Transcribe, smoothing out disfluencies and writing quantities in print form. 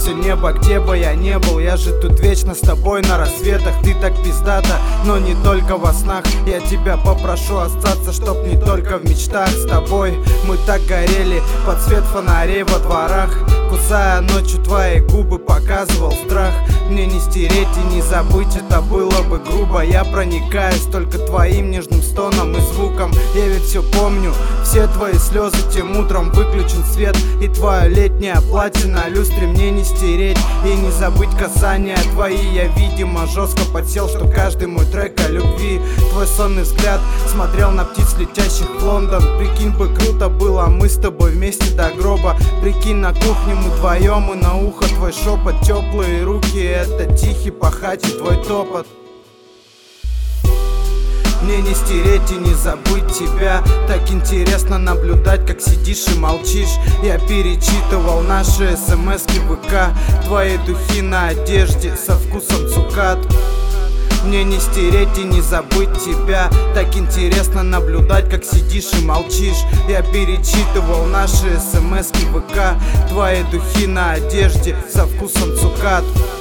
все небо, где бы я не был. Я же тут вечно с тобой на рассветах. Ты так пиздата, но не только во снах. Я тебя попрошу остаться, чтоб не только в мечтах. С тобой мы так горели под свет фонарей во дворах. Кусая ночью твои губы, показывал страх. Мне не стереть и не забыть, это было бы грубо. Я проникаюсь только твоим нежным стоном и звуком. Я ведь все помню, все твои слезы тем утром. Выключен свет, и твое летнее платье на люстре мне не стереть. И не забыть касания твои. Я, видимо, жестко подсел, что каждый мой трек о любви. Твой сонный взгляд смотрел на птиц, летящих в Лондон. Прикинь бы, круто было, мы с тобой вместе до гроба. Прикинь, на кухне мы вдвоем, и на ухо твой шепот. Теплые руки, это тихий пахачий твой топот. Мне не стереть и не забыть тебя. Так интересно наблюдать, как сидишь и молчишь. Я перечитывал наши смски в ВК. Твои духи на одежде со вкусом цукат. Мне не стереть и не забыть тебя. Так интересно наблюдать, как сидишь и молчишь. Я перечитывал наши смски в ВК. Твои духи на одежде со вкусом цукат.